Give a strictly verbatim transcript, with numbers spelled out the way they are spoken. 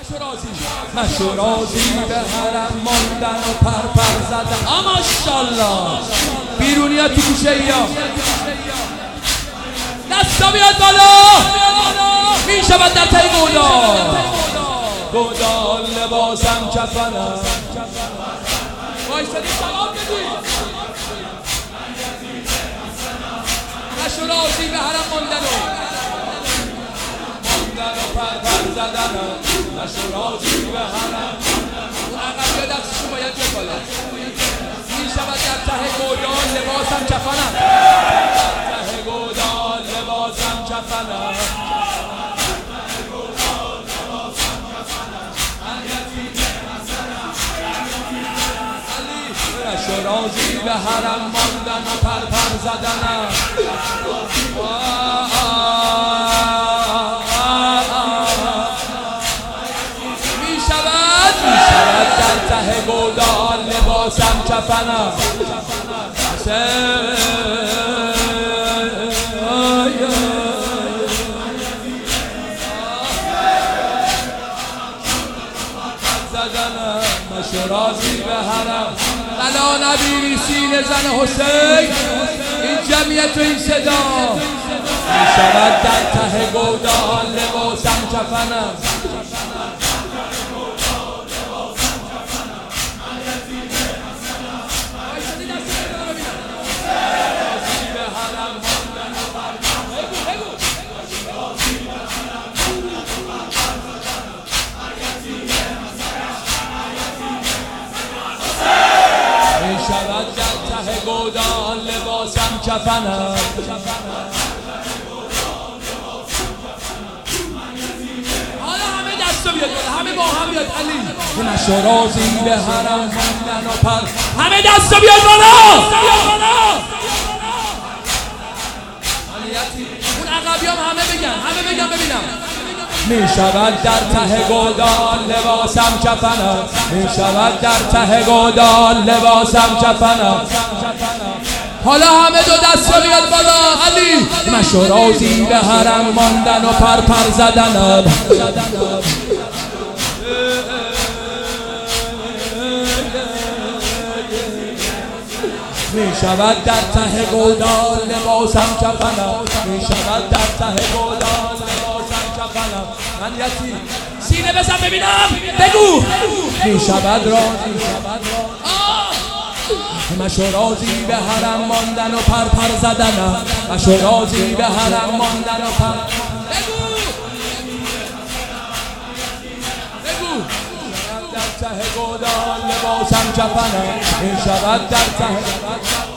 مشو راضی به حرم ماندن و پر پر زدن. آ ماشالله بیرونی ها تو گوشه ای ها دستا بیاد بالا. می شود در تای گودال گودال لباسم کفنم. وایسادی سلام بدید. مشو راضی به حرم ماندن و ماندن و پر پر زدن. مشو راضی به حرم. اون عقب یا دستشون باید بیاد بالا. می شود در ته گودال لباسم کفنم. ته گودال لباسم کفنم. مشو راضی به حرم ماندن و پر پر زدنم. می شود می شود در ته گودال لباسم کفنم. مشو راضی به حرم. بلا نبی سینه زن حسین این جمعیت و این صدا. می شود در ته گودال لباسم کفنم. شود در ته گودال لباسم کفنم. حالا همه دستو بیاد بالا. همه با هم بیاد علی. مشو راضی به حرم ماندن و پر. همه دستو بیاد بالا. اون عقبی هم همه بگن. همه بگن ببینم. می شود در ته گودال لباسم کفنم. می شود در ته گودال لباسم کفنم. حالا همه دو دست رو بیاد بالا علی. مشو راضی به حرم ماندن و پر پر زدنم. می شود در ته گودال لباسم کفنم. می شود در ته گودال لباسم کفنم. من یتیم سینه بزن ببینم. بگو. می شود راضی مشو راضی به حرم ماندن و پر پر زدنم. مشو راضی به حرم ماندن و پر. بگو بگو. در ته گودال لباسم کفنم. می شود در ته